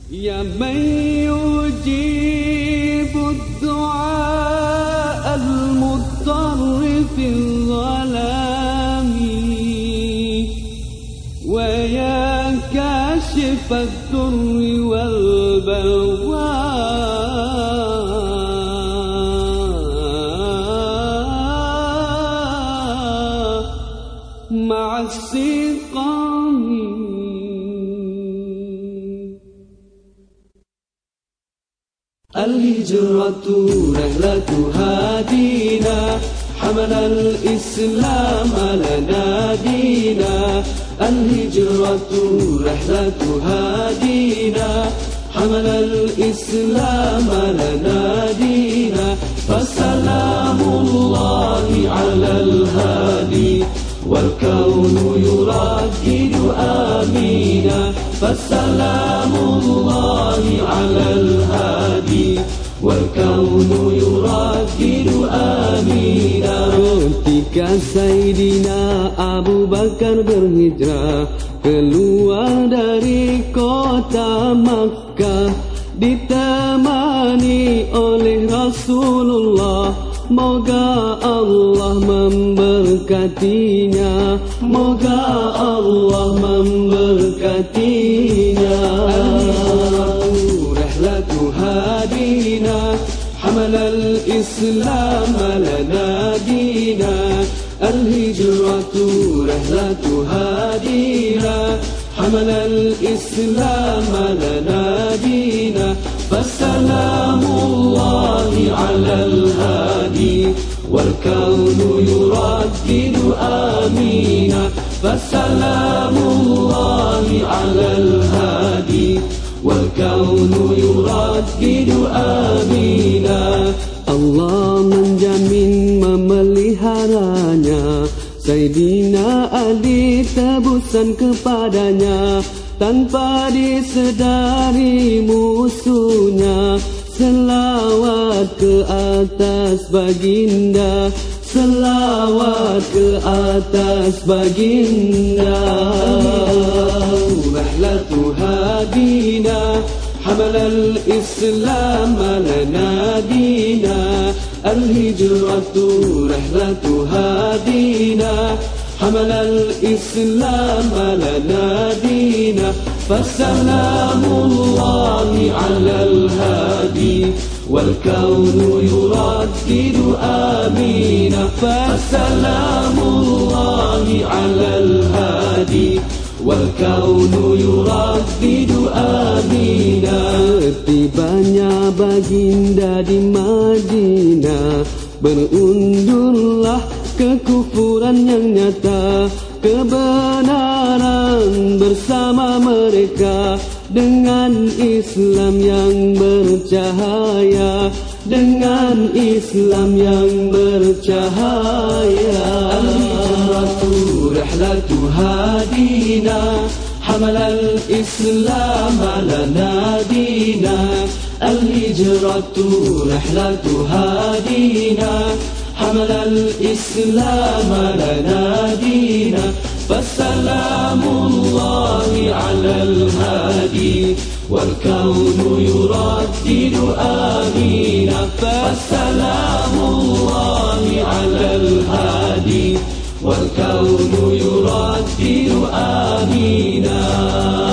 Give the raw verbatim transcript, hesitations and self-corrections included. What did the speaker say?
يا من يجيب الدعاء المضطر في الظلام ويا كاشف الضر والبلوى مع السقام. الهجرة رحلة هادينا حمل الإسلام لنا دينا. الهجرة رحلة هادينا حمل الإسلام لنا دينا. فسلام الله على الهادي والكون يردد آمينا. فسلام الله على الهادي والكون يردد آمينا. Ketika Sayyidina Abu Bakar berhijrah keluar dari kota Makkah, ditemani oleh Rasulullah, moga Allah memberkatinya, moga Allah memberkatinya. Rihlatu hadina حمل الإسلام لنا دينا. الهجرة رحلة هادينا حمل الإسلام لنا دينا. فسلام الله على الهادي والكون يردد آمينا. فسلام الله على الهادي والكون يردد آمينا. Allah menjamin memeliharanya, Sayyidina Ali tebusan kepadanya, tanpa disedari musuhnya. Selawat ke atas baginda, selawat ke atas baginda. Rihlatu hadina حمل الإسلام لنا دينا. الهجرة رحلة هادينا حمل الإسلام لنا دينا. فسلام الله على الهادي والكون يردد آمينا. فسلام الله على الهادي والكون يردد آمينا. Tibanya baginda di Madinah, berundurlah kekufuran yang nyata, kebenaran bersama mereka, dengan Islam yang bercahaya, dengan Islam yang bercahaya. Al-hijratu rihlatu hadina حمل الإسلام لنا دينا. الهجرة رحلة هادينا حمل الإسلام لنا دينا. فسلام الله على الهادي والكون يردد آمينا. فسلام الله على الهادي والكون يردد آمينا.